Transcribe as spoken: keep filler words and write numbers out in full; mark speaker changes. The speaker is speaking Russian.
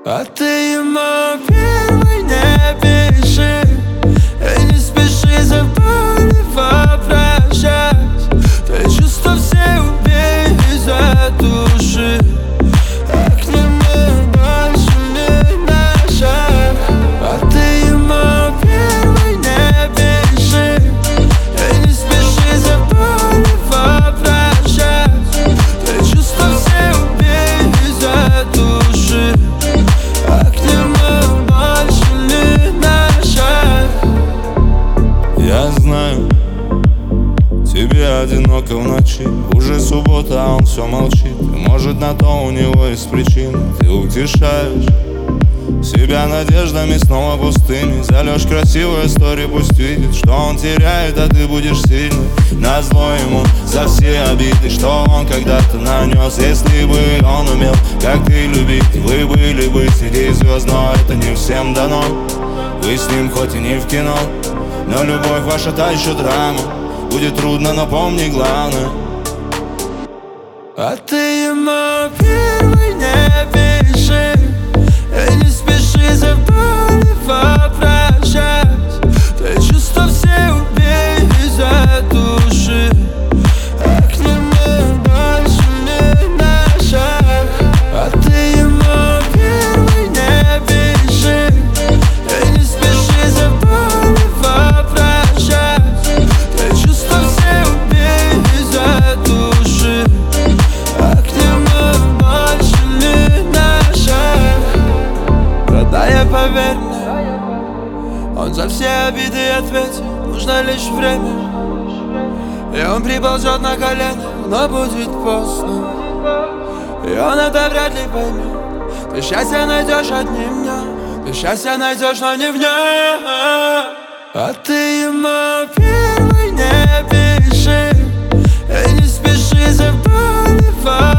Speaker 1: А ты ему первый не пиши и не спеши за болью попрощать. Ты чувства все убей и задуши, а к нему больше не наша. А ты ему первый не пиши и не спеши за болью попрощать. Ты чувства все убей и задуши, а к нему больше не наша.
Speaker 2: Я знаю, тебе одиноко в ночи. Уже суббота, а он все молчит. Может, на то у него есть причины. Ты утешаешь себя надеждами, снова пустыми. Зальешь красивую историю, пусть видит, что он теряет, а ты будешь сильный. Назло ему за все обиды, что он когда-то нанес. Если бы он умел, как ты, любить, вы были бы среди звезд, но это не всем дано. Вы с ним хоть и не в кино, но любовь ваша та еще драма. Будет трудно, но помни главное.
Speaker 1: А ты ему первый не пиши и не спеши за болью попрощать. Ты чувства все убей и задуши, а к нему больше не наша. А ты ему первый не пиши и не спеши за болью попрощать. Ты чувства все убей и задуши, а к нему больше не наша. Родная, поверь мне, он за все обиды ответит. Нужно лишь время, и он приползет на колени, но будет поздно, и он это вряд ли поймет. Ты счастье найдешь одним днем, ты счастье найдешь, но не в нем. А ты ему первый не пиши и не спеши за болью.